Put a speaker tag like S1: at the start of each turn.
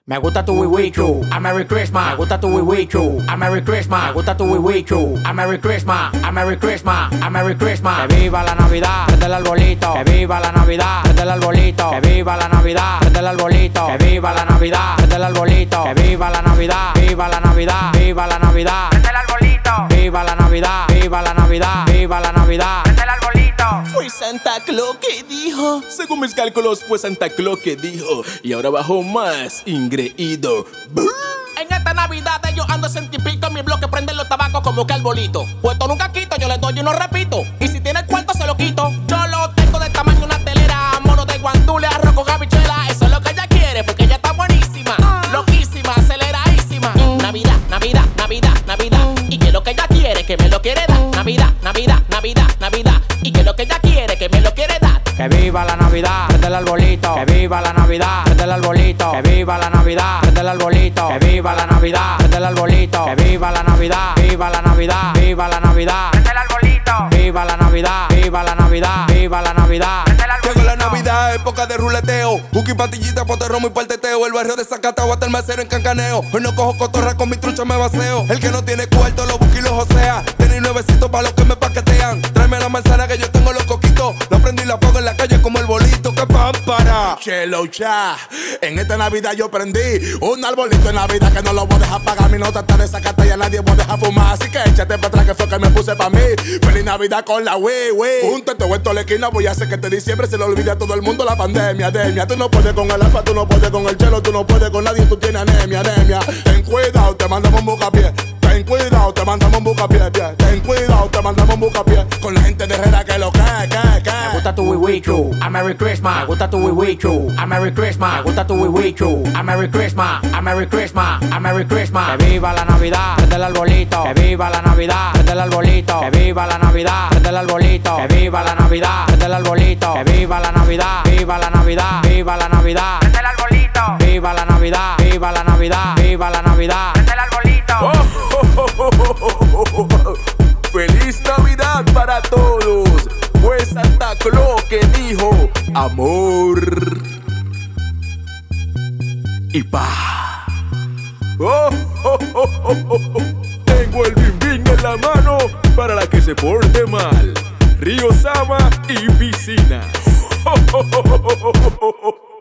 S1: Me gusta tu wiwichu, a Merry Christmas. Me gusta tu wiwichu, a Merry Christmas. Me gusta tu wiwichu, a Merry Christmas. A Merry Christmas, a Merry Christmas. Que viva la Navidad, prende el arbolito. Que viva la Navidad, prende el arbolito. Que viva la Navidad, prende el arbolito. Que viva la Navidad, prende el arbolito. Que viva la Navidad, viva la Navidad, viva la Navidad. Prende el arbolito. Viva la Navidad, viva la Navidad, viva la Navidad. Prende el arbolito.
S2: Fue Santa Claus que dijo. Según mis cálculos, fue Santa Claus que dijo. Y ahora bajó más ingreído. En esta Navidad yo ando científico. En mi bloque prenden los tabacos como que arbolito. Puesto nunca quito, yo le doy y no repito. Y si tiene el cuarto se lo quito. Yo lo tengo de tamaño una telera. Mono de guandule, arroz con habichuela. Eso es lo que ella quiere porque ella está buenísima. Loquísima, aceleradísima. Navidad, Navidad, Navidad, Navidad. Y que lo que ella quiere, que me lo quiere dar. Navidad, Navidad, Navidad, Navidad. Y que lo que ella quiere, que me lo quiere dar.
S1: Que viva la Navidad, prende el arbolito. Que viva la Navidad, prende el arbolito. Que viva la Navidad, prende el arbolito. Que viva la Navidad, prende el arbolito. Que viva la Navidad, viva la Navidad, viva la Navidad. Prende el arbolito. Viva la Navidad, viva la Navidad, viva la Navidad.
S3: Llegó la Navidad, época de ruleteo. Buki, patillita, poterromo y palteteo. El barrio de Zacatau hasta el macero en Cancaneo. Hoy no cojo cotorra, con mi trucha me baseo. El que no tiene cuarto, los buki los osea. Tenéis nuevecitos para los que me paquetean. Tráeme la manzana que yo tengo los coquitos. La prendo y la pongo en la calle como el bolito. ¡Qué pámpara!
S4: Chelo cha, en esta Navidad yo prendí un arbolito en Navidad que no lo voy a dejar pagar. Mi nota está desacata y a nadie voy a dejar fumar. Así que échate para atrás que fue que me puse pa' mí. Feliz Navidad con la Wii. Junto te vuelto a la esquina, voy a hacer que este diciembre se le olvide a todo el mundo la pandemia. Tú no puedes con el alfa, tú no puedes con el chelo, tú no puedes con nadie, tú tienes anemia. Ten cuidado, te mandamos un bucapié. Ten cuidado, te mandamos un bucapié. Ten cuidado, te mandamos un bucapié. Con la gente de Herrera que lo que.
S1: Me gusta tu wiwichu, a Merry Christmas. Me gusta tu wiwichu, a Merry Christmas. Me gusta tu wiwichu, a Merry Christmas. A Merry Christmas, a Merry Christmas. Que viva la Navidad, prende el arbolito. Que viva la Navidad, prende el arbolito. Que viva la Navidad, prende el arbolito. Que viva la Navidad, prende el arbolito. Que viva la Navidad, viva la Navidad, viva la Navidad. Prende el arbolito. Viva la Navidad, viva la Navidad, viva la Navidad. Prende el arbolito.
S2: ¡Feliz Navidad para todos! Fue Santa Claus que dijo amor y paz. Tengo el bim bim en la mano para la que se porte mal. Río Sama y piscina.